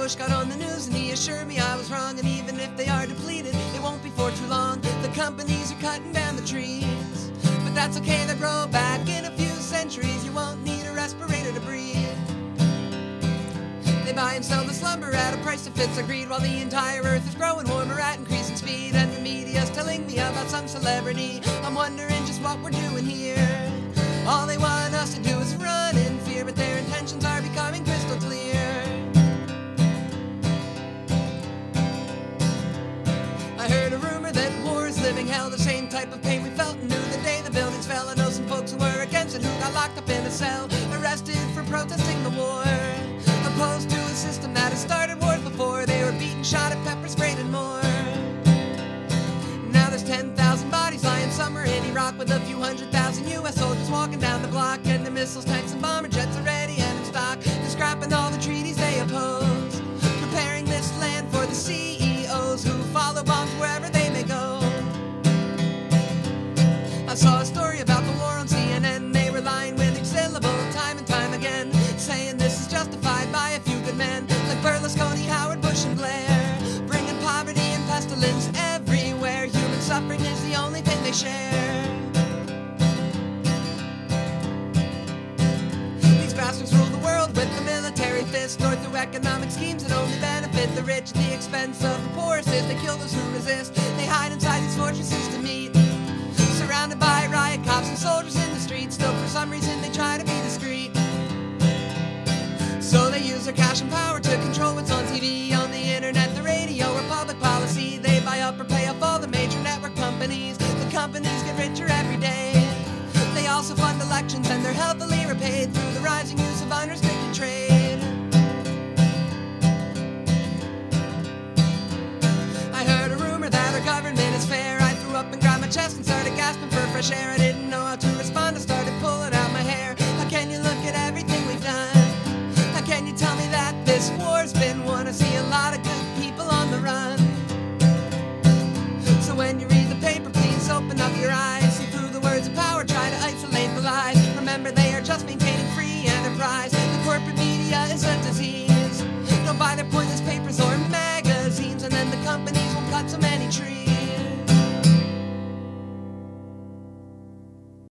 Bush got on the news and he assured me I was wrong. And even if they are depleted, it won't be for too long. The companies are cutting down the trees, but that's okay, they'll grow back in a few centuries. You won't need a respirator to breathe. They buy and sell this lumber at a price that fits their greed, while the entire earth is growing warmer at increasing speed. And the media's telling me about some celebrity. I'm wondering just what we're doing here. All they want us to do is run in fear, but their intentions are becoming crystal clear. I heard a rumor that war is living hell, the same type of pain we felt and knew the day the buildings fell. I know some folks who were against it who got locked up in a cell, arrested for protesting the war, opposed to a system that has started wars before. They were beaten, shot at, pepper sprayed and more. Now there's 10,000 bodies lying somewhere in Iraq, with a few 100,000 U.S. soldiers walking down the block, and their missiles, tanks and bomber jets are ready and in stock. They're scrapping all the treaties they oppose, preparing this land for the CEOs who follow bombs wherever they may go. I saw a story about the war on CNN. They were lying with Exilable time and time again, saying this is justified by a few good men like Berlusconi, Howard, Bush and Blair, bringing poverty and pestilence everywhere. Human suffering is the only thing they share. These bastards rule the world with the military fist, or through economic schemes that only benefit the rich at the expense of the poorest. As they kill those who resist, they hide inside these fortresses to meet, surrounded by riot cops and soldiers in the streets. Still for some reason they try to be discreet, so they use their cash and power to control what's on TV, on the internet, the radio, or public policy. They buy up or pay up all the major network companies. The companies get richer every day. They also fund elections and they're heavily repaid through the rising use of unrestricted trade. I heard a rumor that our government is fair. I threw up and grabbed my chest and started gasping for fresh air. I didn't know how to respond, I started pulling out my hair. How can you look at everything we've done? How can you tell me that this war's been won? I see